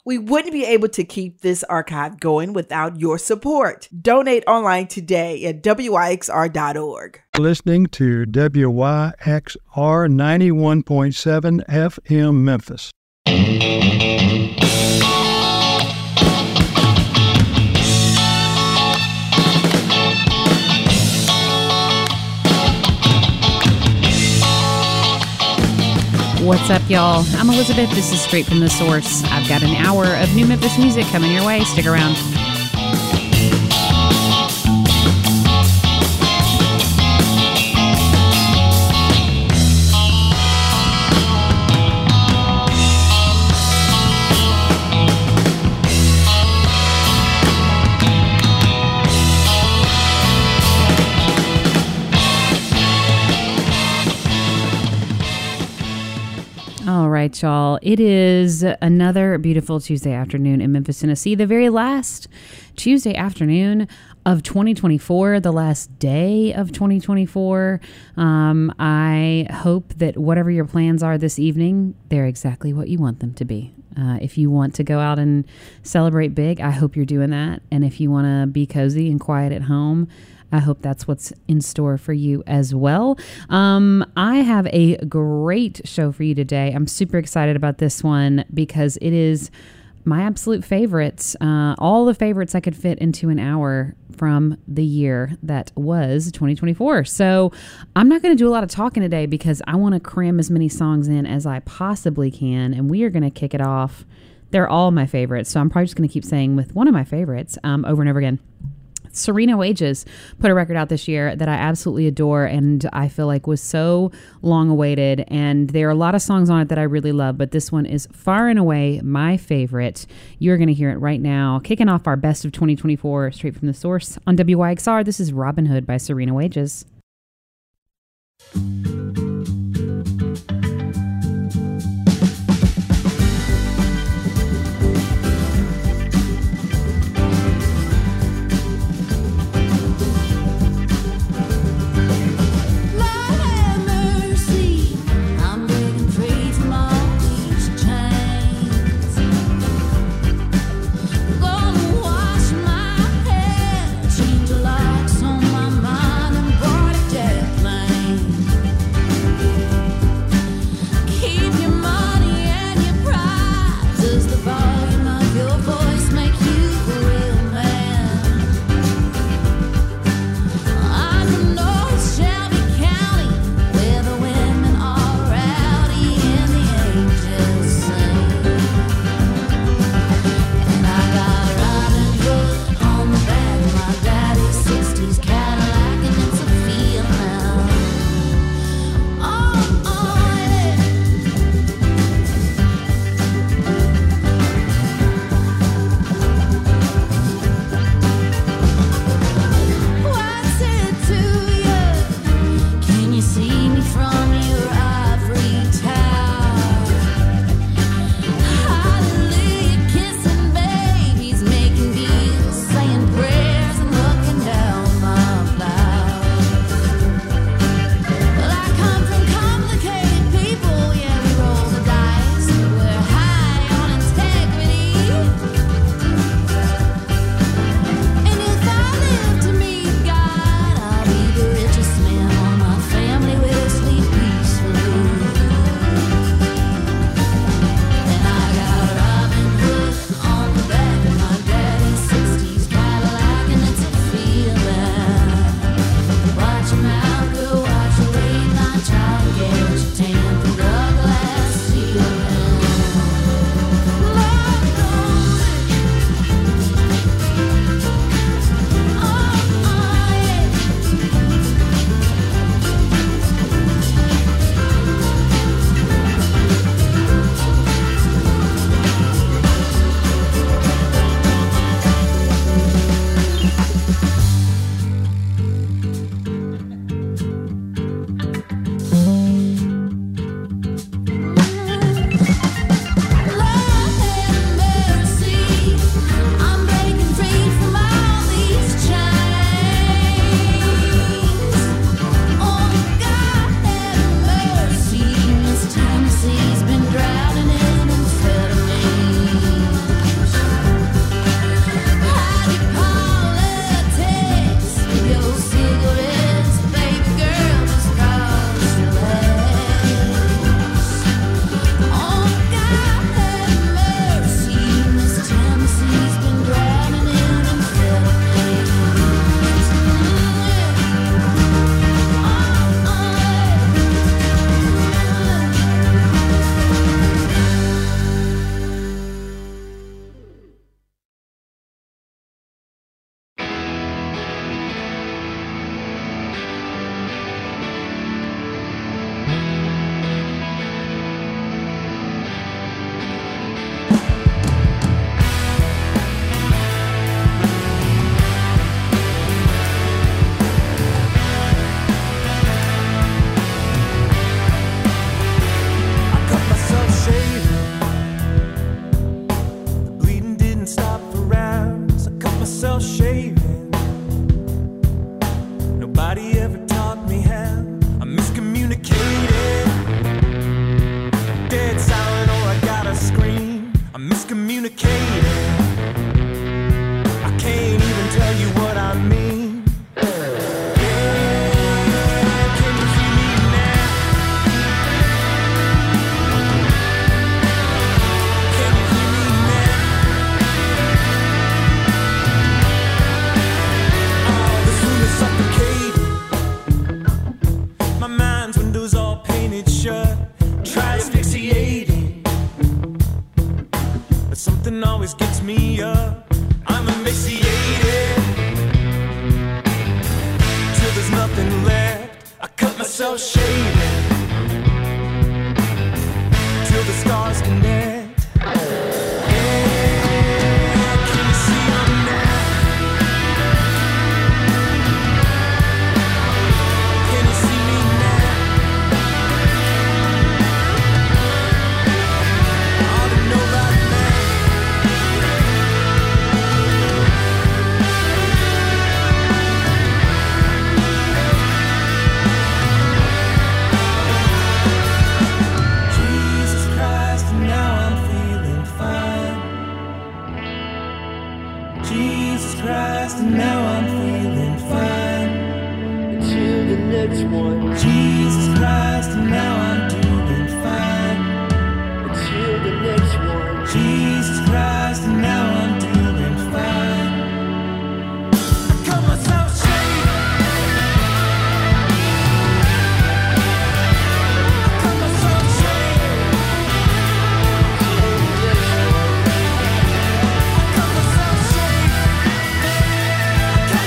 We wouldn't be able to keep this archive going without your support. Donate online today at wyxr.org. Listening to WYXR 91.7 FM Memphis. What's up, y'all? I'm Elizabeth. This is Straight from the Source. I've got an hour of new Memphis music coming your way. Stick around. All right, y'all. It is another beautiful Tuesday afternoon in Memphis, Tennessee. The very last Tuesday afternoon of 2024, the last day of 2024. I hope that whatever your plans are this evening, they're exactly what you want them to be. If you want to go out and celebrate big, I hope you're doing that. And if you want to be cozy and quiet at home, I hope that's what's in store for you as well. I have a great show for you today. I'm super excited about this one because it is my absolute favorites. All the favorites I could fit into an hour from the year that was 2024. So I'm not going to do a lot of talking today because I want to cram as many songs in as I possibly can. And we are going to kick it off. They're all my favorites. So I'm probably just going to keep saying with one of my favorites over and over again. Serena Wages put a record out this year that I absolutely adore and I feel like was so long awaited, and there are a lot of songs on it that I really love, but this one is far and away my favorite. You're going to hear it right now. Kicking off our best of 2024 straight from the source on WYXR. This is Robin Hood by Serena Wages. Change the locks on my mind and bought a jet plane. miscommunicating. I can't even tell you what I mean. Can you hear me now? Can you hear me now? Oh, this room is suffocating. My mind's windows all painted shut. Try asphyxiating, but something always gets me up. I'm emaciated till there's nothing left. I cut myself shaving till the scars connect. Can you see I'm now? Can you see me now? I ought to know right now. Jesus Christ, and now I'm feeling fine. Jesus Christ, and now I'm feeling fine. Until the next one. Jesus Christ, and now I'm doing fine. Until the next one. Jesus Christ, and now I'm doing fine. I cut myself shaving. I cut myself shaving. I cut myself shaving. I cut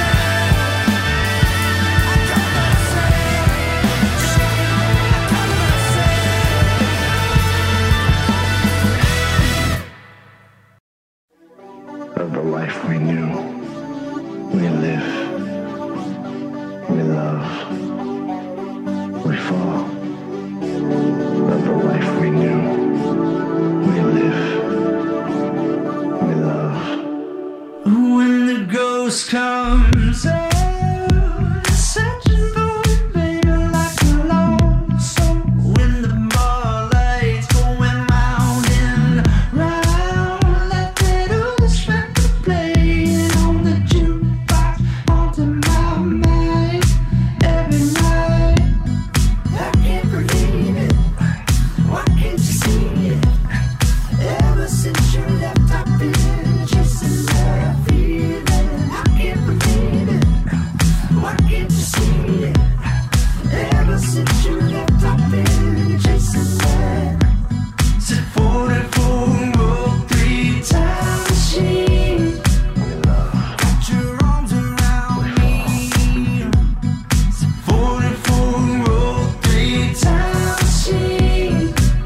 Of the life we knew, we live, we love, we fall. Of the life we knew, we live, we love. When the ghost comes out, searching for you, baby, like a lost soul. When the bar lights going round and round, like that old record playing on the jukebox, haunting my mind every night. I can't believe it. Why can't you see it? Ever since you left, I've been chasing that feeling. I can't believe it. Why can't you see it? Ever since you left, I've been chasing that. Said 44 roll 3 time machine. Got your arms around me. Said 44 roll 3 time machine.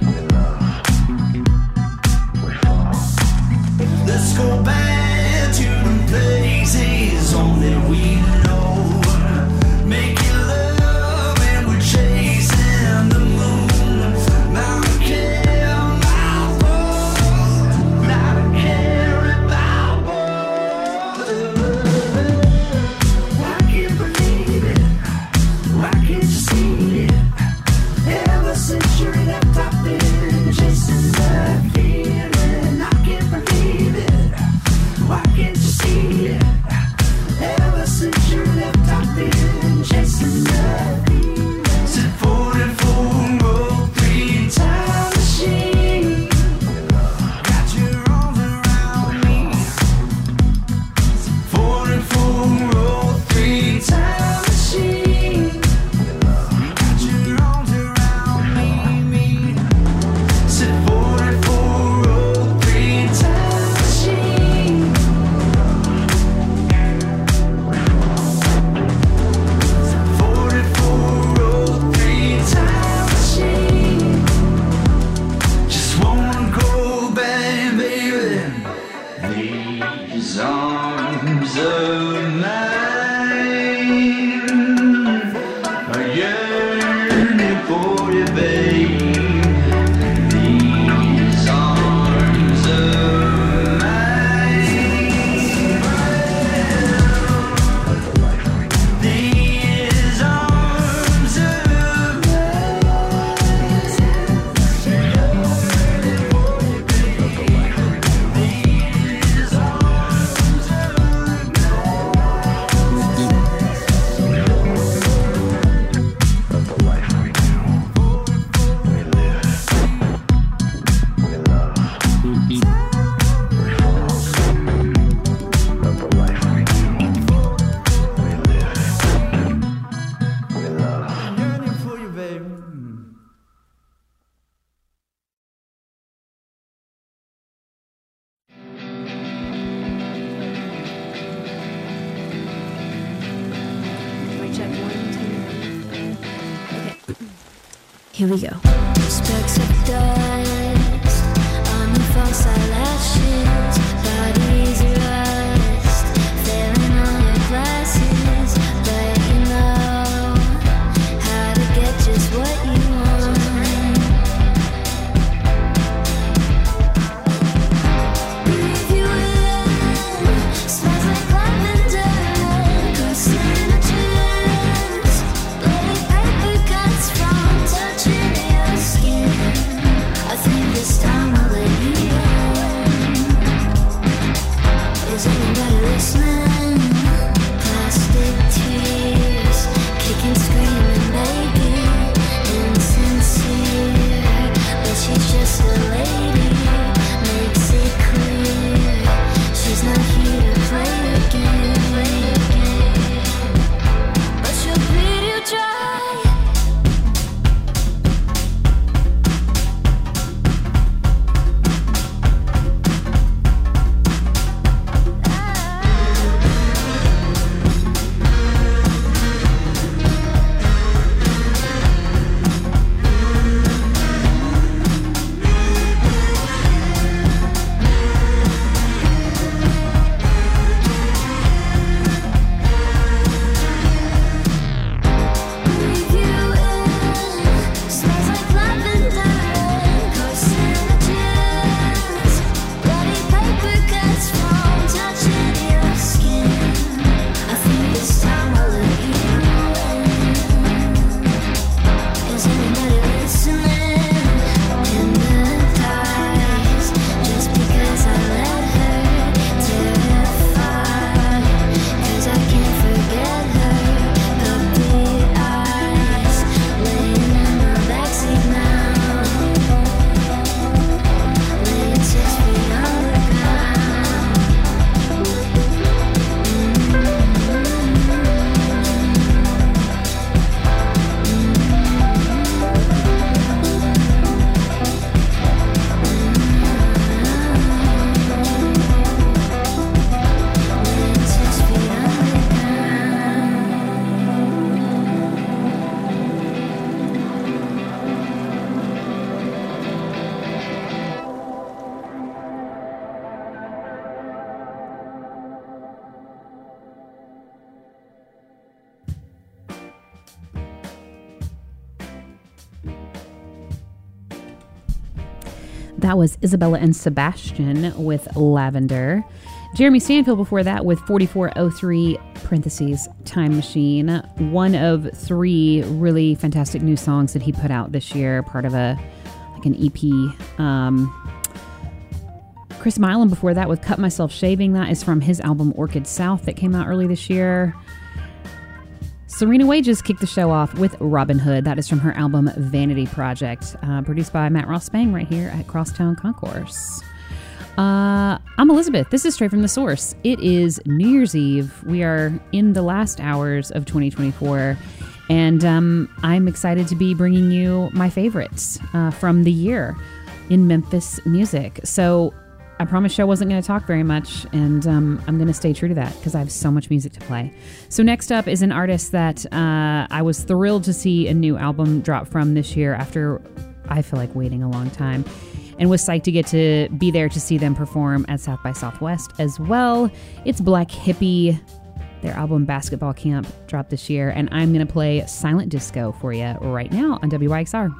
Let's go back to the places only we know. Making love and we're chasing the moon. Not a care about both. Not a care about both. Why can't believe it? Why can't you see it? Ever since you left, I've been chasing that feeling. I can't believe it. Why can't you see it? Ever since you left, I've been chasing that feeling. Said 44 roll 3 time machine. Got your arms around me. Said 44 roll 3 time machine. Got your arms around me. Said 44 roll 3 time machine. 44 roll 3 time machine. Just wanna go back, baby. These arms of mine are yearning for you, babe. These arms of mine. These arms of mine. Here we go. Specks of dust on the false eyelashes, bodies rust, failing on your glasses, but you know how to get just what you want. Breathe you in, smells like lavender, carcinogens, bloody paper cuts from touching your skin. I think this time I'll let you in. Is anybody listening? Plastic tears, kicking, screaming, baby, insincere, but she's just a lady, makes it clear, she's not here to play your game, but she'll bleed you dry. Breathe you in, smells like lavender, carcinogens, bloody paper cuts from touching your skin. I think this time I'll let you in. Is anybody listening? Hypnotized, just because I let her terrify, 'cause I can't forget her puppy eyes, laying in my backseat now, laying 6 feet That was Isabella and Sebastian with Lavender. Jeremy Stanfield before that with 4403 parentheses Time Machine. One of 3 really fantastic new songs that he put out this year, part of an EP. Chris Milam before that with Cut Myself Shaving. That is from his album Orchid South that came out early this year. Serena Wages kicked the show off with Robin Hood. That is from her album Vanity Project, produced by Matt Ross Bang right here at Crosstown Concourse. I'm Elizabeth. This is Straight from the Source. It is New Year's Eve. We are in the last hours of 2024, and I'm excited to be bringing you my favorites from the year in Memphis music. So I promised I wasn't going to talk very much, and I'm going to stay true to that because I have so much music to play. So next up is an artist that I was thrilled to see a new album drop from this year after I feel like waiting a long time, and was psyched to get to be there to see them perform at South by Southwest as well. It's Black Hippie. Their album Basketball Camp dropped this year, and I'm going to play Silent Disco for you right now on WYXR.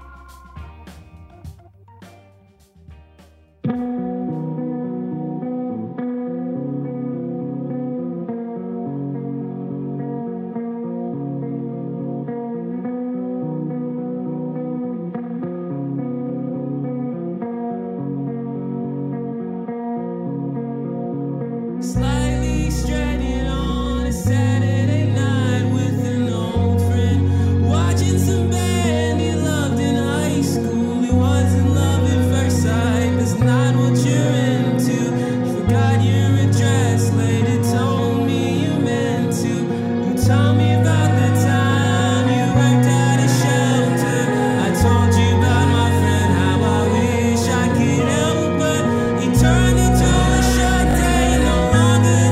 Slightly stranded on a Saturday night with an old friend, watching some band he loved in high school. He wasn't love at first sight, that's not what you're into. You forgot your address, later told me you meant to. You told me about the time you worked at a shelter. I told you about my friend, how I wish I could help, but he turned into a shut day, no longer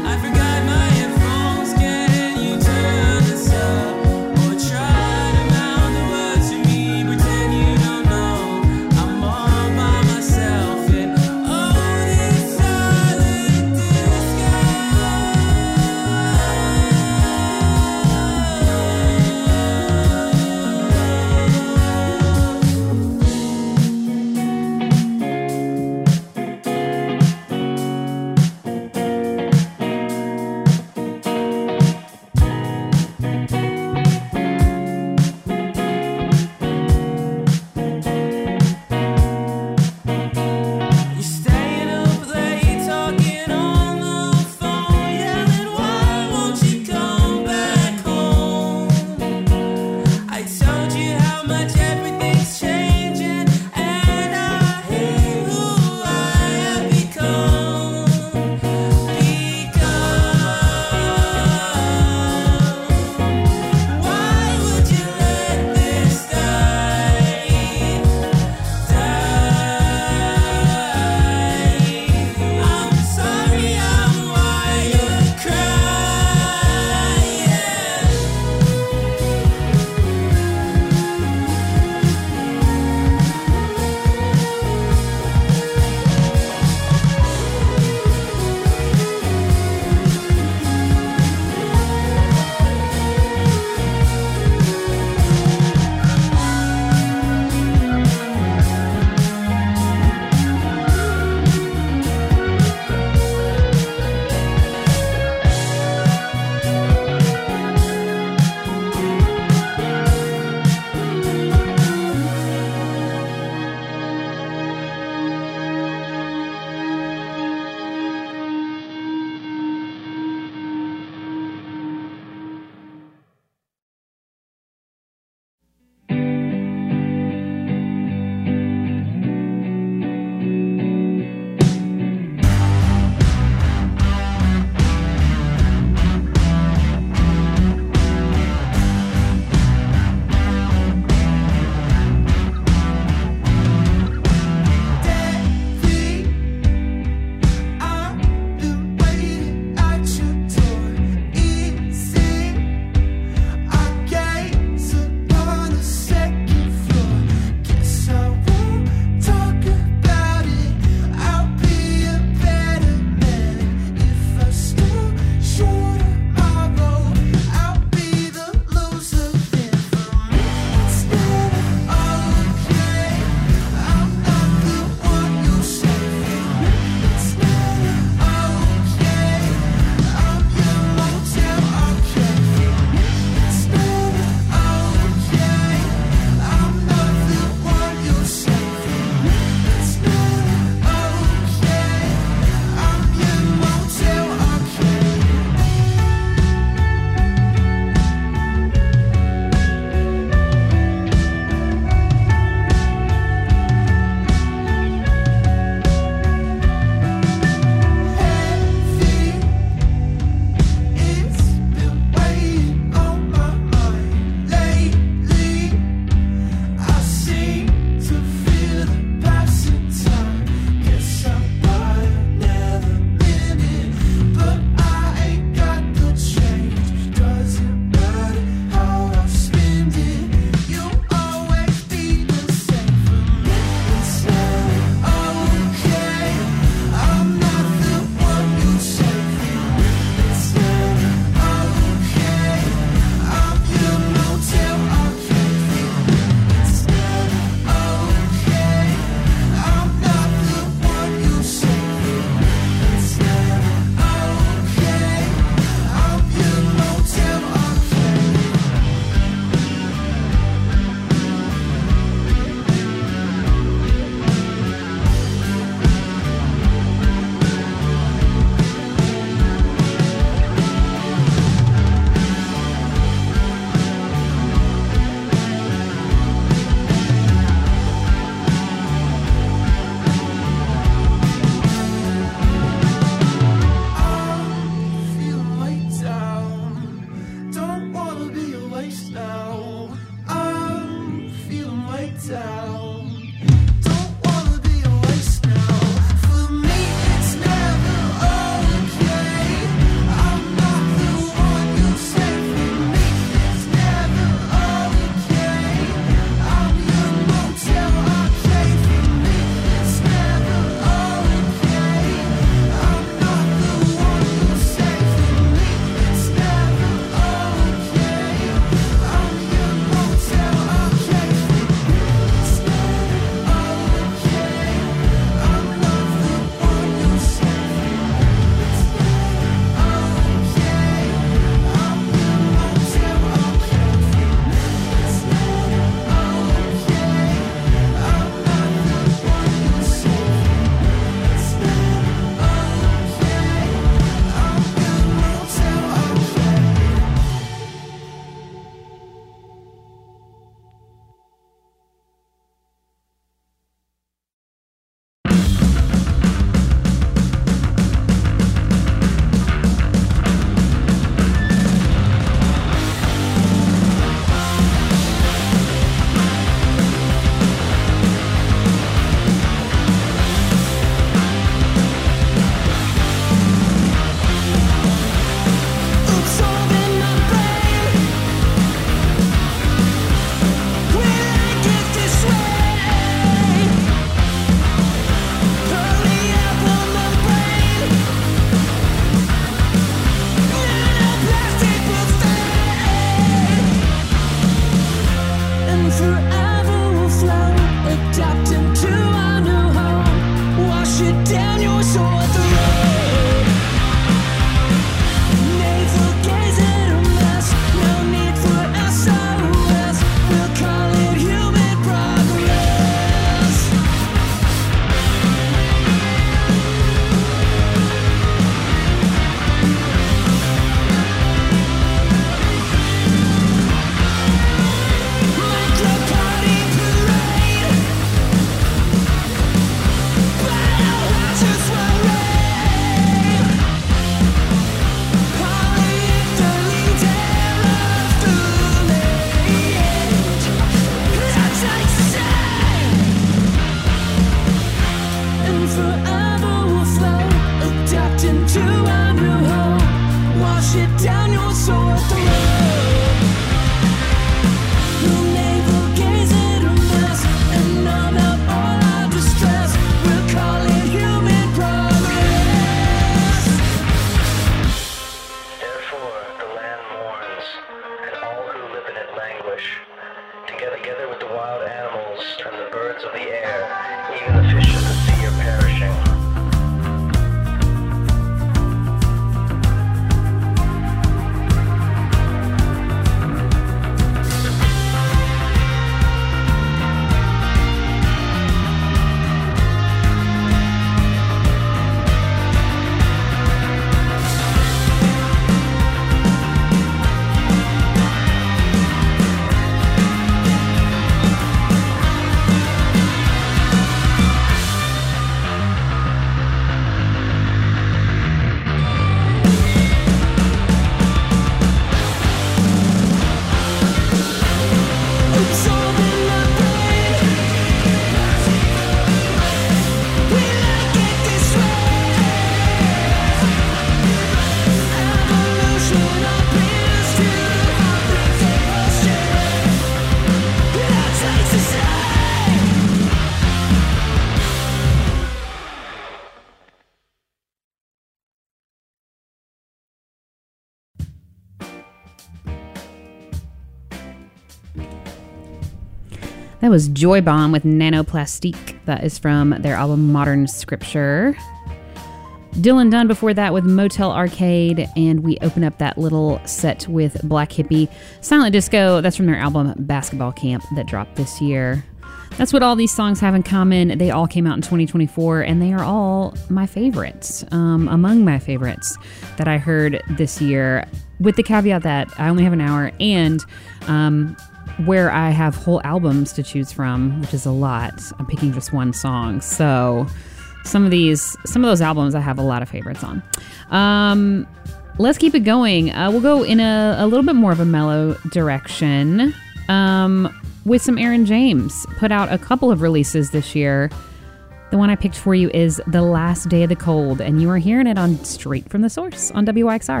That was Joy Bomb with Nanoplastique. That is from their album Modern Scripture. Dylan Dunn before that with Motel Arcade, and we open up that little set with Black Hippie Silent Disco. That's from their album Basketball Camp that dropped this year. That's what all these songs have in common. They all came out in 2024, and they are all my favorites, among my favorites that I heard this year, with the caveat that I only have an hour, and where I have whole albums to choose from, which is a lot. I'm picking just one song, so some of those albums I have a lot of favorites on. Let's keep it going. We'll go in a little bit more of a mellow direction with some Aaron James. Put out a couple of releases this year. The one I picked for you is The Last Day of the Cold, and you are hearing it on Straight from the Source on WYXR.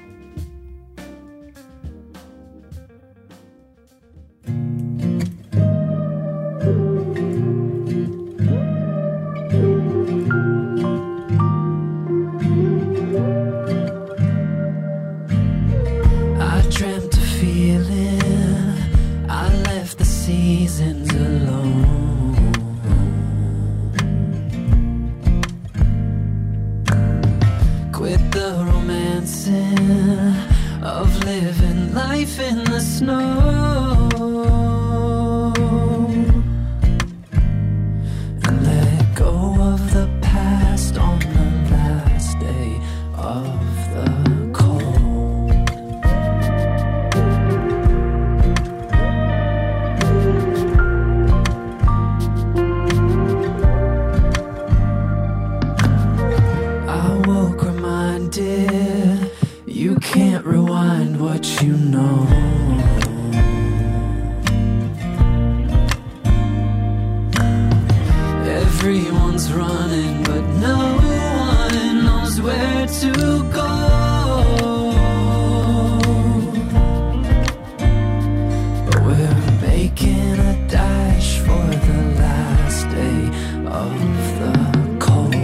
Seasons alone. Quit the romancing of living life in the snow, and let go of the past on the last day of the cold. You can't rewind what you know. Everyone's running, but no one knows where to go. But we're making a dash for the last day of the cold.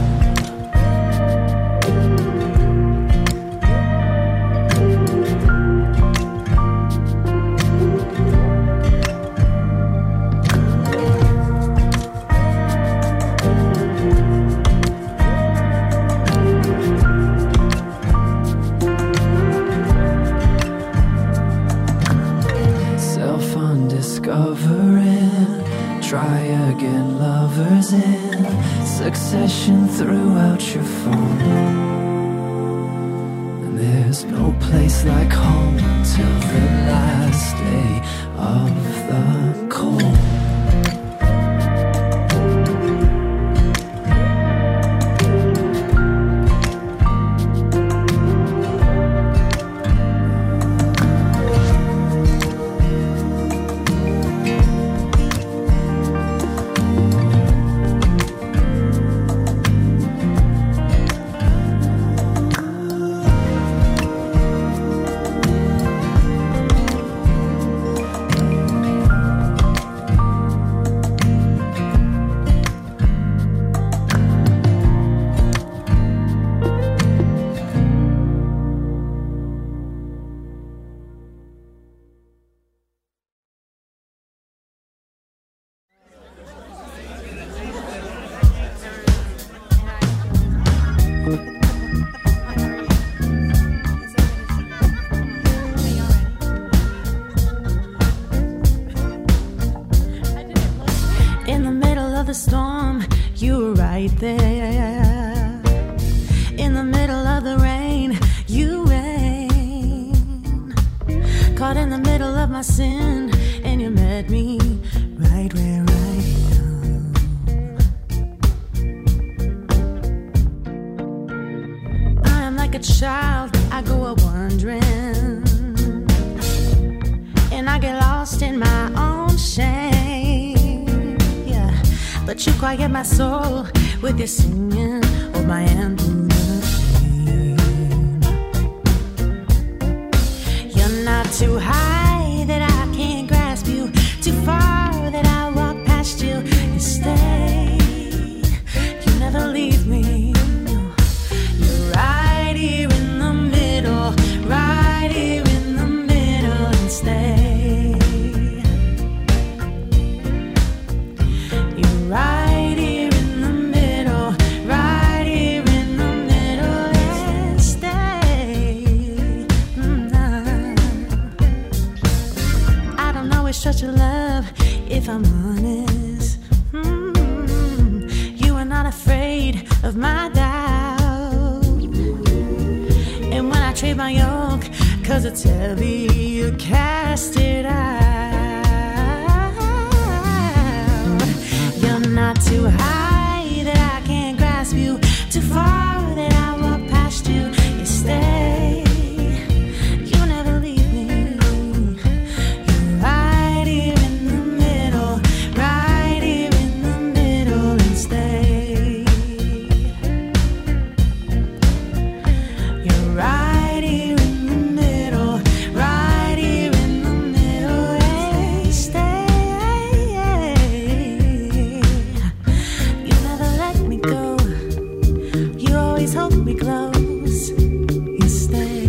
Try again, lovers in succession throughout your phone. And there's no place like home till the last day of the cold. Storm, you were right there. In the middle of the rain, you rain. Caught in the middle of my sin, and you met me right where I am. I am like a child, I go a wandering, and I get lost in my own shame. But you quiet my soul with your singing of my anthem. You're not too high that I can't grasp you, too far that I walk past you. You stay, you never leave me. You're right here in the middle, right here in the middle, and stay. shave my yoke, 'cause it's heavy, you cast it out. You're not too high that I can't grasp you, too far that I walk past you. You stay, you never leave me. You're right here in the middle, right here in the middle, and stay. You're right here in the middle, right here in the middle, and stay. You never let me go, you always hold me close, you stay.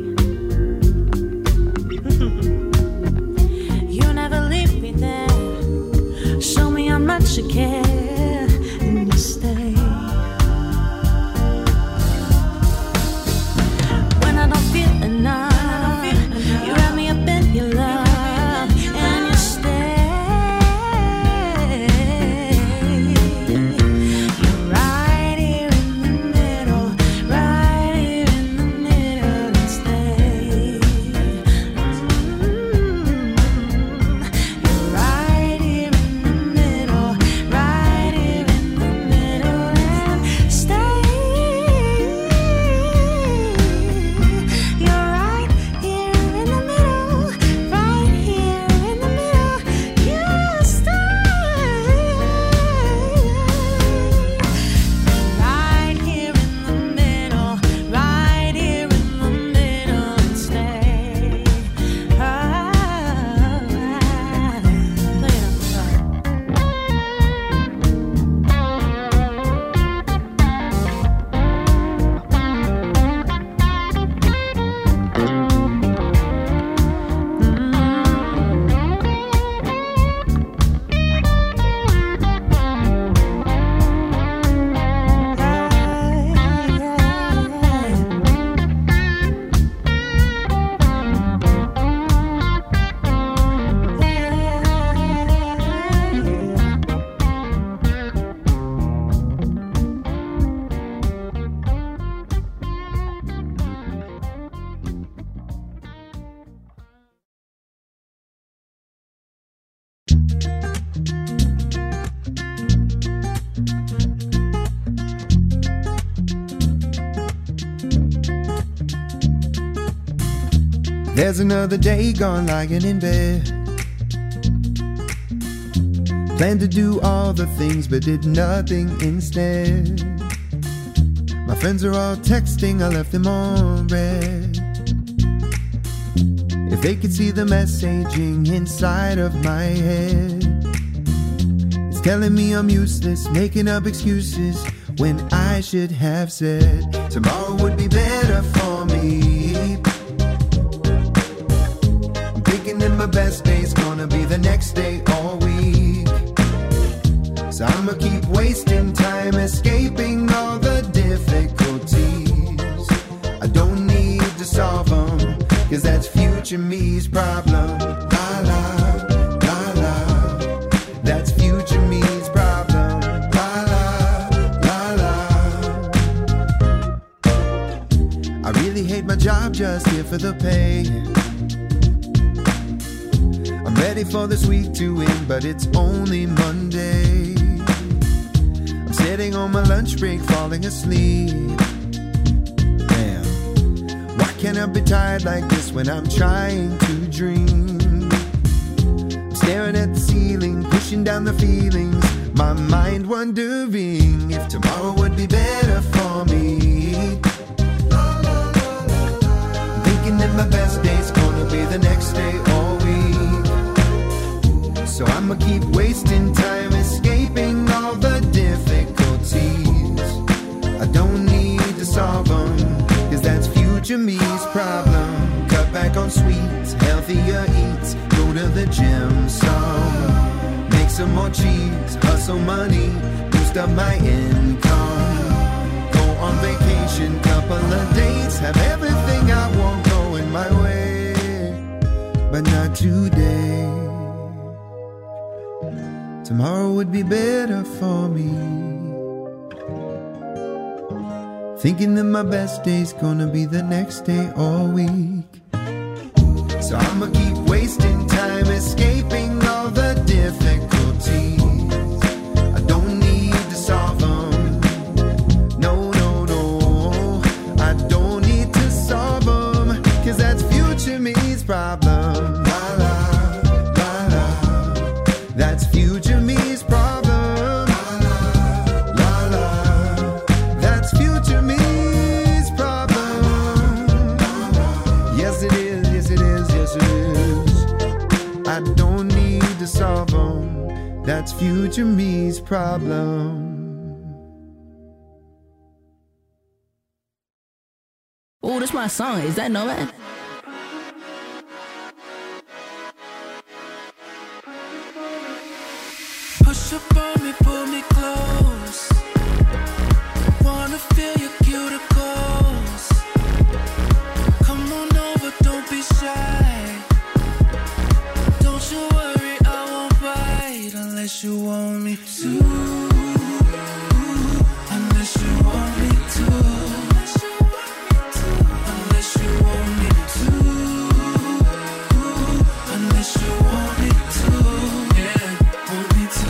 You never leave me there, show me how much you care, and you stay. When I don't feel enough, you wrap me up in your love, and you stay. You're right here in the middle, right here in the middle, and stay. You're right here in the middle, right here in the middle, and stay. You're right here in the middle, right here in the middle, you stay. Right here in the middle, right here in the middle, and stay. There's another day gone lying in bed. Planned to do all the things but did nothing instead. My friends are all texting, I left them on red. If they could see the messaging inside of my head, it's telling me I'm useless, making up excuses when I should have said tomorrow would be better for me. I'm thinking that my best day's gonna be the next day all week. So I'ma keep wasting time escaping all the difficulties. I don't need to solve them, 'cause that's future me's problem. La la, la la, that's future me's problem. La la, la la. I really hate my job, just here for the pay. I'm ready for this week to end, but it's only Monday. I'm sitting on my lunch break, falling asleep. Damn, why can't I be tired like this when I'm trying to dream? I'm staring at the ceiling, pushing down the feelings, my mind wondering if tomorrow would be better for me. Thinking that my best day's gonna be the next day all week. So I'ma keep wasting time escaping all the difficulties. I don't need to solve them, 'cause that's future me's problem. Cut back on sweets, healthier eats, go to the gym some, make some more cheese, hustle money, boost up my income. Go on vacation, couple of days, have everything I want going my way, but not today. Tomorrow would be better for me. thinking that my best day's gonna be the next day all week. So I'ma keep wasting time escaping all the difficulties. I don't need to solve them. No, no, no. I don't need to solve them, 'cause that's future me's problem. La la, la la. That's future me's problem. La la. That's future me's problem. Yes it is, yes it is, yes it is. I don't need to solve them. That's future me's problem. Oh, that's my song. Is that Nomad? Push up on me, pull me close. Wanna feel your cuticles. Come on over, don't be shy. Don't you worry, I won't bite unless you want me to. Unless you want me to. Unless you want me to. Unless you want me to. Yeah, want me to.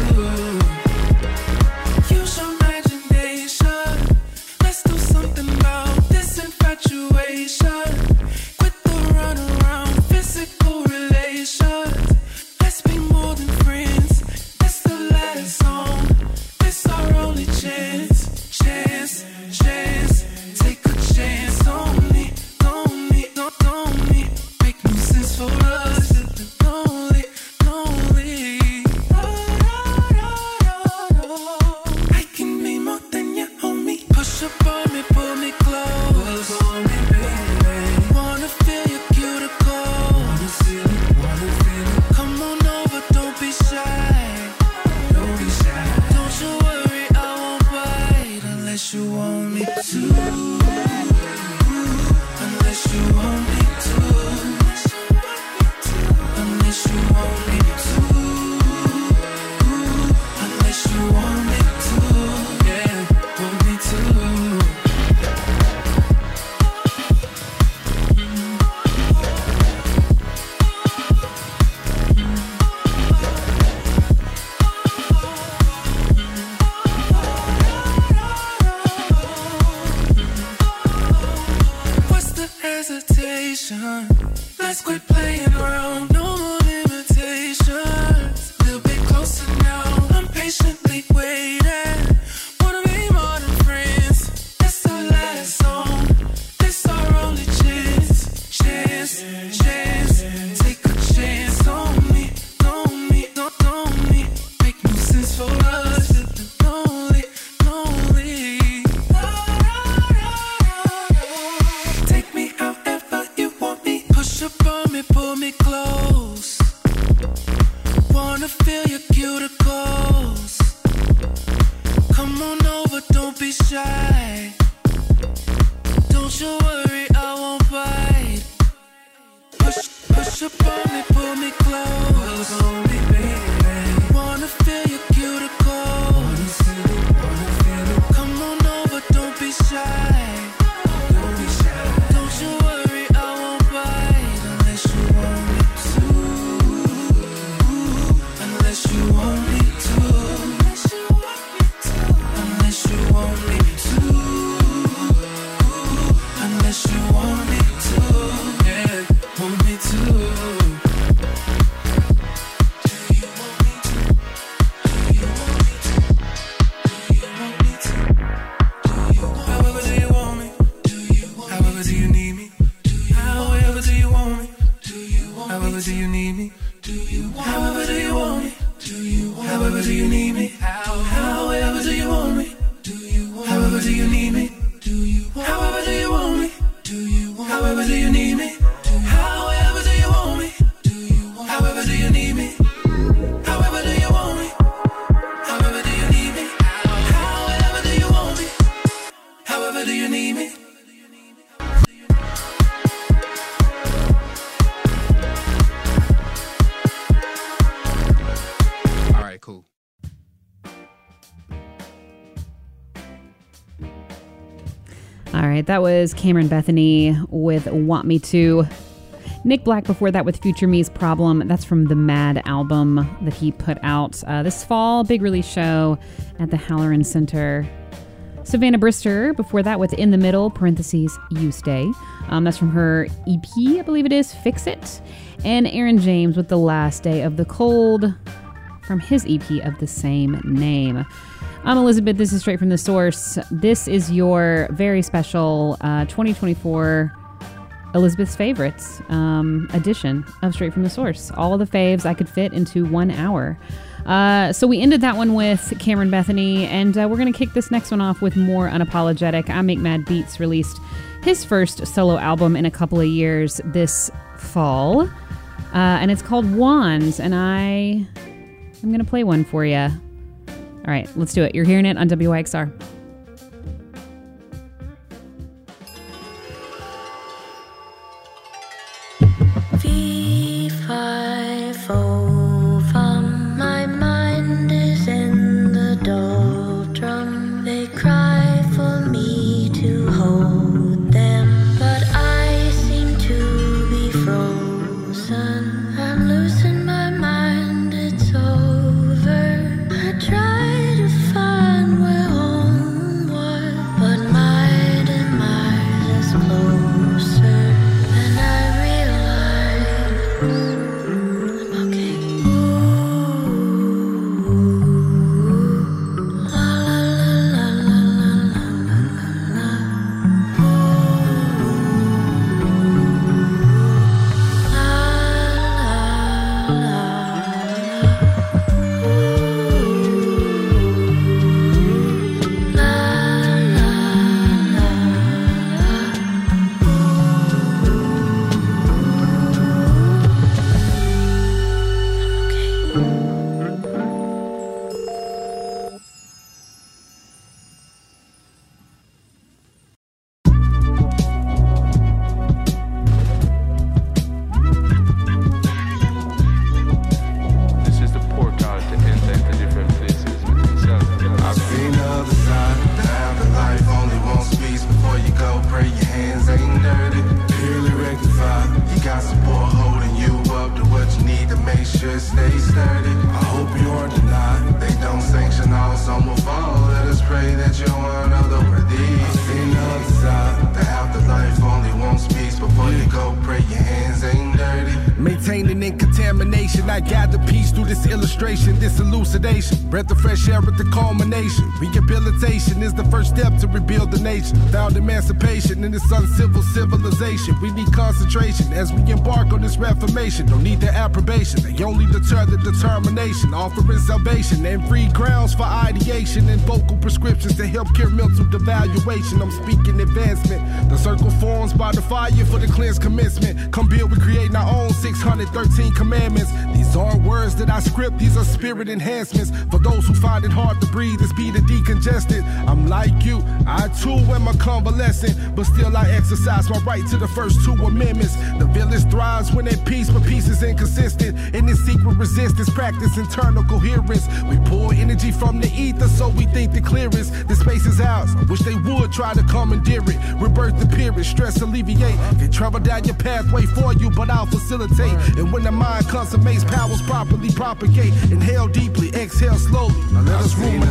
Use your imagination. Let's do something about this infatuation. Quit the runaround, physical relations. Let's be more than friends. That's the last song. This our only chance. Chance, chance. Take a chance on me, on me, on me. Make no sense for us. Lonely, lonely. I can be more than your homie. Push up on me, pull me close. On me, baby. Wanna feel your cuticle. Wanna feel it, wanna feel it. Come on over, don't be shy. Don't be shy. Don't you worry, I won't bite unless you want me to. Unless you want me to. Unless you want me to. Unless you want me to. Yeah, want me to. What's the hesitation? Let's quit playing around. No more limitations. A little bit closer now. I'm patiently waiting. Wanna be more than friends. That's our last song. This our only chance. Chance, chance. Take a chance on me, on me, on me. Make no sense for us. Lonely, lonely. Take me however you want me. Push up on me, pull me close. Wanna feel your cuticles. Come on over, don't be shy. Don't you worry, I won't bite. Push up on me, pull me close. On me, baby. Wanna feel your cuticles. Wanna feel it, wanna feel it. Come on over, don't be shy. Don't be shy. Don't you worry, I won't bite unless you want me to. Unless you want me to. Unless you want me to. Unless you want me to. Yeah, want me to. Do you want me to? Do you want me to? Do you want me to? Do you want me to? However do you want me? Do you want me? However do you need me? Do you? However do you want me? Do you want me? However do you need me? Do you want? However do you want me? Do you want? However do you need me? However do you want me? Do you want? However do you need me? Do you want? However do you want me? Do you want? However do you need me? However do you want me? Do you want? However do you need me? However do you want me? However do you need me? However do you want me? However do you need me? All right, cool. All right, that was Cameron Bethany with Want Me To. Nick Black before that with Future Me's Problem. That's from the Mad album that he put out this fall. Big release show at the Halloran Center. Savannah Brister before that with In the Middle, parentheses, You Stay. That's from her EP, I believe it is, Fix It. And Aaron James with The Last Day of the Cold from his EP of the same name. I'm Elizabeth. This is Straight from the Source. This is your very special 2024 Elizabeth's Favorites edition of Straight from the Source. All of the faves I could fit into 1 hour. So we ended that one with Cameron Bethany, and we're going to kick this next one off with more unapologetic. I Make Mad Beats released his first solo album in a couple of years this fall, and it's called Wands, and I'm going to play one for you. All right, let's do it. You're hearing it on WYXR. V5 from my mind is in the doldrum. They cry for me to hold them, but I seem to be frozen. I'm losing my mind, it's over. I try to find where home was, but my demise is closer than I realized. Breath of fresh air at the culmination. Rehabilitation is the first step to rebuild the nation. Found emancipation in this uncivil civilization. We need concentration as we embark on this reformation. Don't need their approbation. They only deter the determination. Offering salvation and free grounds for ideation and vocal prescriptions to help cure mental devaluation. I'm speaking advancement. The circle forms by the fire for the cleansed commencement. Come build, we create our own 613 commandments. These aren't words that I script. These are spirit enhancements. For those who find it hard to breathe, it's be the decongested. I'm like you, I too am a convalescent, but still I exercise my right to the first 2 amendments. The village thrives when at peace, but peace is inconsistent. In this secret resistance, practice internal coherence. We pour energy from the ether, so we think the clearest. This space is ours. I wish they would try to commandeer it. Rebirth the period, stress alleviate. Can travel down your pathway for you, but I'll facilitate. And when the mind consummates, powers properly propagate. Inhale deeply, exhale slowly. Now let us ruminate.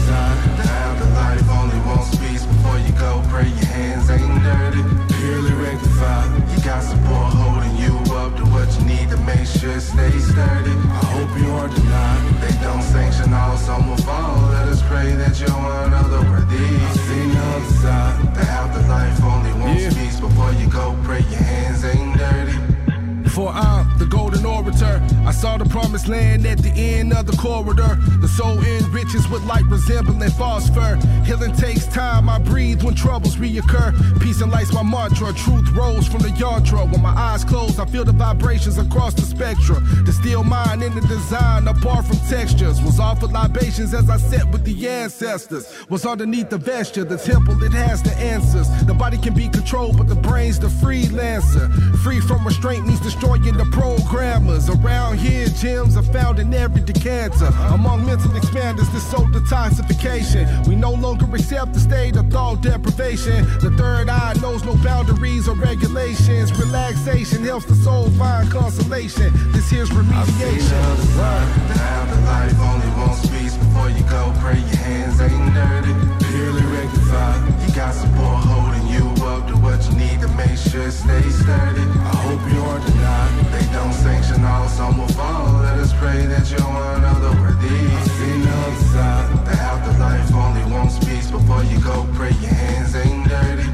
The life only wants peace. Before you go, pray your hands ain't dirty. Purely rectified. You got support holding you up to what you need to make sure it stays sturdy. I hope you aren't denied. They don't sanction all, some will fall. Let us pray that you're one of the worthy. I've seen the other side. The afterlife only wants peace. Before you go, pray your hands ain't dirty. For I'm the golden orator, I saw the promised land at the end of the corridor. The soul enriches with light resembling phosphor. Healing takes time, I breathe when troubles reoccur. Peace and light's my mantra, truth rolls from the yantra. When my eyes close, I feel the vibrations across the spectrum. The still mind in the design, apart from textures. Was offered libations as I sat with the ancestors. Was underneath the vesture, the temple, it has the answers. The body can be controlled, but the brain's the freelancer. Free from restraint means destroying the programmers. Around hidden gems are found in every decanter. Among mental expanders, this soul detoxification. We no longer accept the state of thought deprivation. The third eye knows no boundaries or regulations. Relaxation helps the soul find consolation. This here's remediation. The afterlife only wants peace. Before you go, pray your hands ain't dirty. Purely rectified. You got support holding you up to what you need to make sure it stays sturdy. I hope you aren't denied. They don't sanction all, some will fall. Let us pray that you're one of the worthy. I've seen the other side. The afterlife only wants peace. Before you go, pray your hands ain't dirty.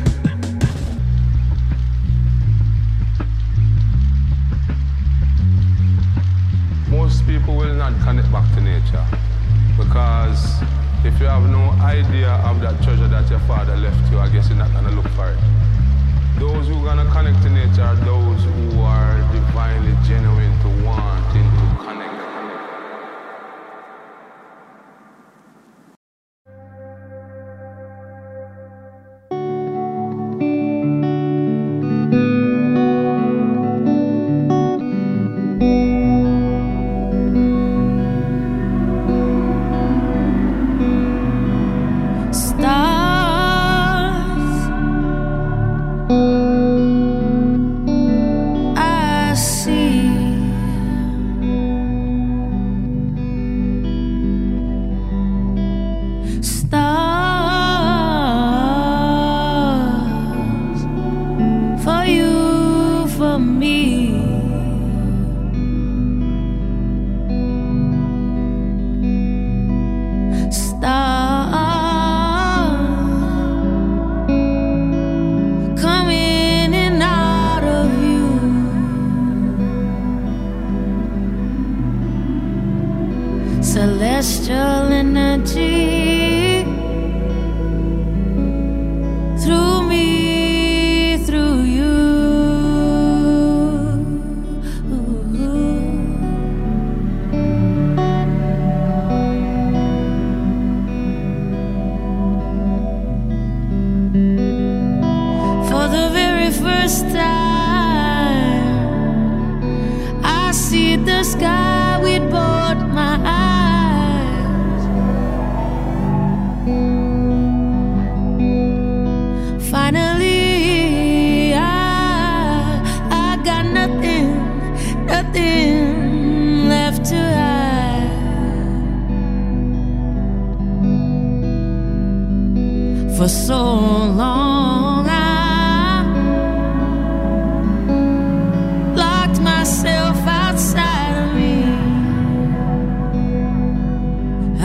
Most people will not connect back to nature because if you have no idea of that treasure that your father left you, I guess you're not going to look for it. Those who are going to connect to nature are those who are divinely genuine to wanting to connect. Celestial energy through me, through you. For the very first time, I see the sky with both my eyes. Finally, I got nothing left to hide. For so long, I locked myself outside of me. I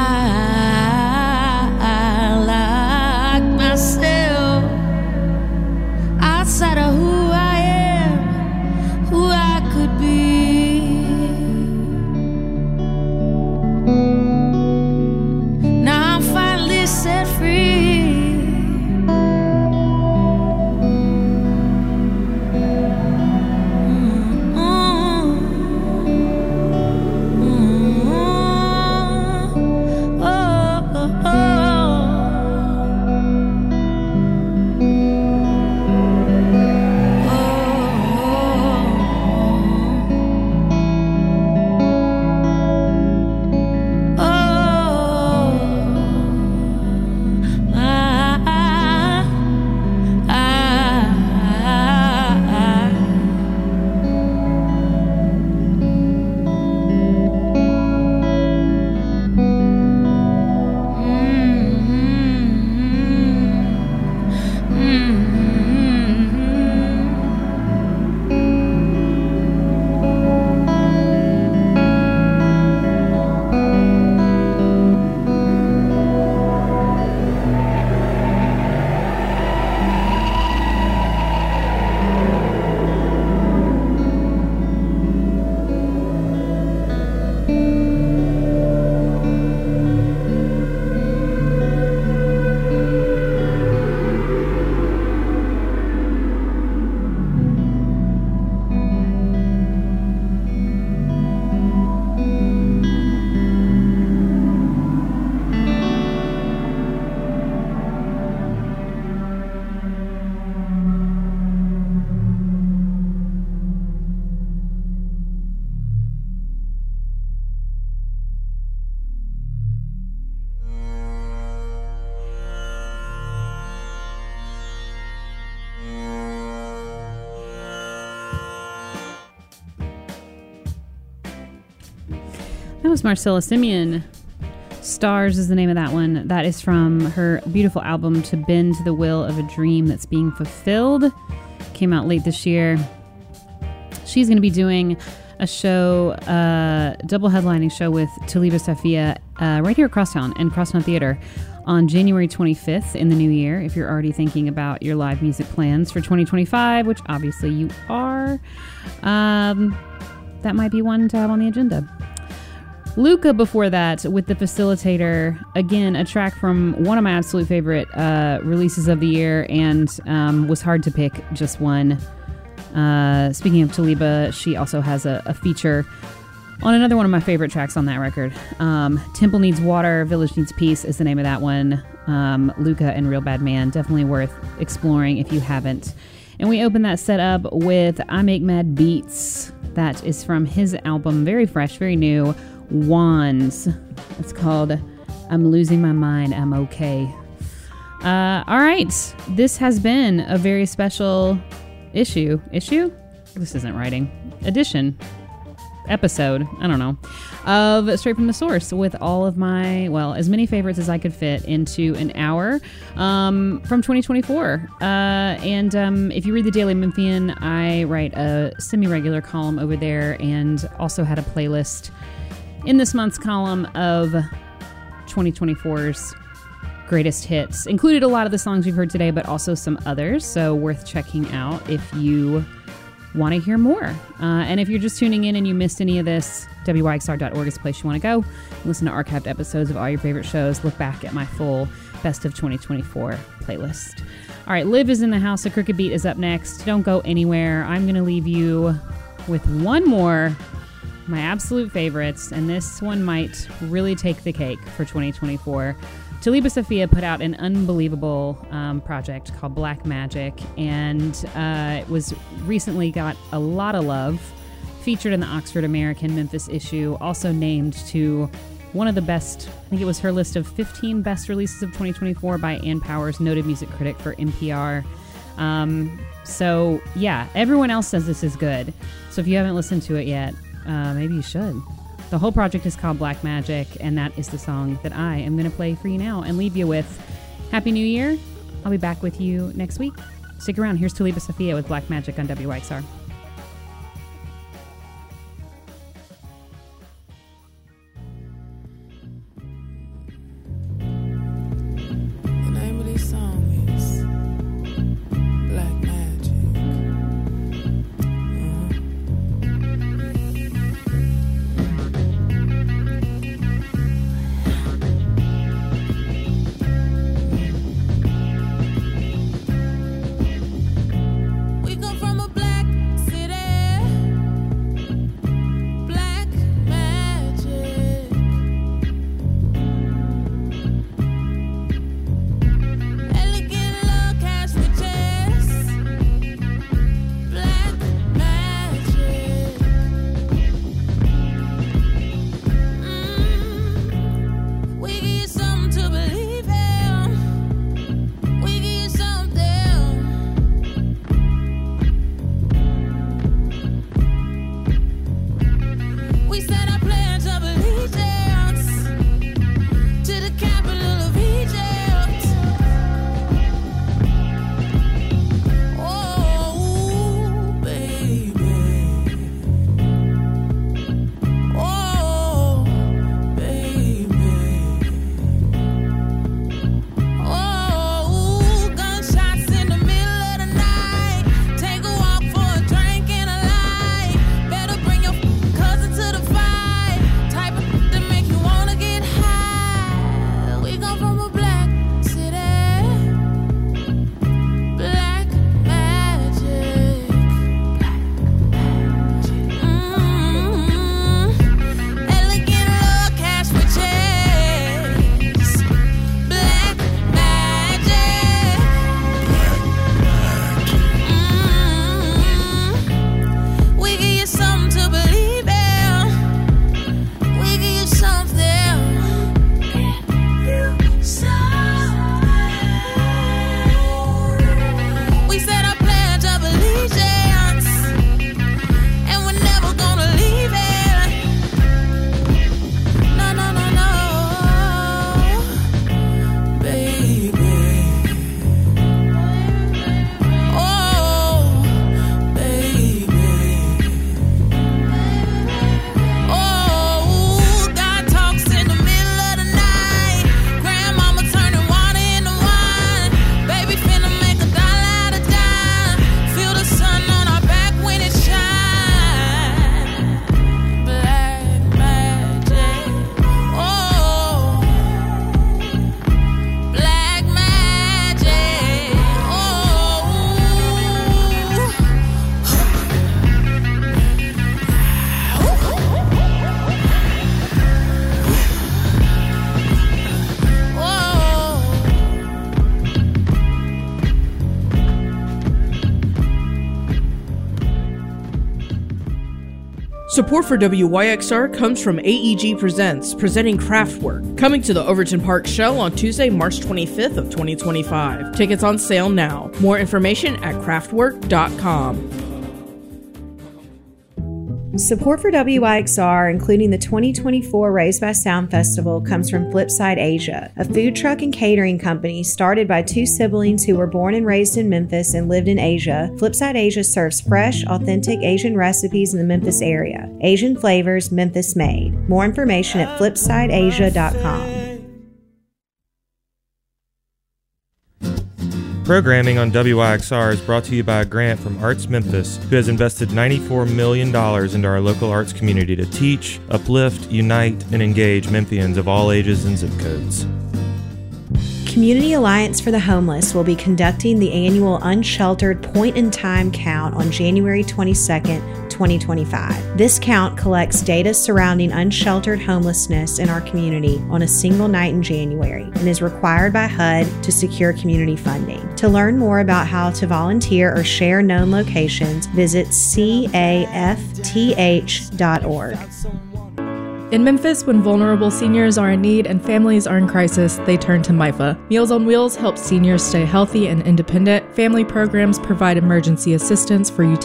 locked myself outside of who I am, who I could be. Now I'm finally set free. That was Marcella Simeon. Stars is the name of that one. That is from her beautiful album To Bend to the Will of a Dream That's Being Fulfilled. Came out late this year. She's going to be doing a show, double headlining show with Taliba Safia right here at Crosstown and Crosstown Theater on January 25th in the new year. If you're already thinking about your live music plans for 2025, which obviously you are, that might be one to have on the agenda. Luca before that with The Facilitator. Again, a track from one of my absolute favorite releases of the year, and was hard to pick just one. Speaking of Taliba, she also has a feature on another one of my favorite tracks on that record. Temple Needs Water, Village Needs Peace is the name of that one. Luca and Real Bad Man, definitely worth exploring if you haven't. And we open that set up with I Make Mad Beats. That is from his album, very fresh, very new, Wands. It's called I'm Losing My Mind, I'm Okay. All right. This has been a very special issue? This isn't writing. Edition. Episode. I don't know. Of Straight from the Source with all of my, well, as many favorites as I could fit into an hour from 2024. And if you read the Daily Memphian, I write a semi-regular column over there and also had a playlist in this month's column of 2024's greatest hits. Included a lot of the songs you've heard today, but also some others, so worth checking out if you want to hear more. And if you're just tuning in and you missed any of this, WYXR.org is the place you want to go. Listen to archived episodes of all your favorite shows. Look back at my full Best of 2024 playlist. All right, Liv is in the house. A Crooked Beat is up next. Don't go anywhere. I'm going to leave you with one more, my absolute favorites, and this one might really take the cake for 2024. Taliba Safia put out an unbelievable project called Black Magic, and it was recently got a lot of love. Featured in the Oxford American Memphis issue, also named to one of the best, I think it was her list of 15 best releases of 2024 by Ann Powers, noted music critic for NPR. So yeah, everyone else says this is good. So if you haven't listened to it yet, maybe you should. The whole project is called Black Magic, and that is the song that I am going to play for you now and leave you with. Happy New Year. I'll be back with you next week. Stick around. Here's Taliba Safia with Black Magic on WYXR. The name of this song is Black Magic. We come from a black Support for WYXR comes from AEG Presents, presenting Kraftwerk, coming to the Overton Park Shell on Tuesday, March 25th of 2025. Tickets on sale now. More information at kraftwerk.com. Support for WYXR, including the 2024 Raised by Sound Festival, comes from Flipside Asia, a food truck and catering company started by two siblings who were born and raised in Memphis and lived in Asia. Flipside Asia serves fresh, authentic Asian recipes in the Memphis area. Asian flavors, Memphis made. More information at flipsideasia.com. Programming on WYXR is brought to you by a grant from Arts Memphis, who has invested $94 million into our local arts community to teach, uplift, unite, and engage Memphians of all ages and zip codes. Community Alliance for the Homeless will be conducting the annual Unsheltered Point-in-Time Count on January 22nd, 2025. This count collects data surrounding unsheltered homelessness in our community on a single night in January and is required by HUD to secure community funding. To learn more about how to volunteer or share known locations, visit cafth.org. In Memphis, when vulnerable seniors are in need and families are in crisis, they turn to MIFA. Meals on Wheels helps seniors stay healthy and independent. Family programs provide emergency assistance for utilities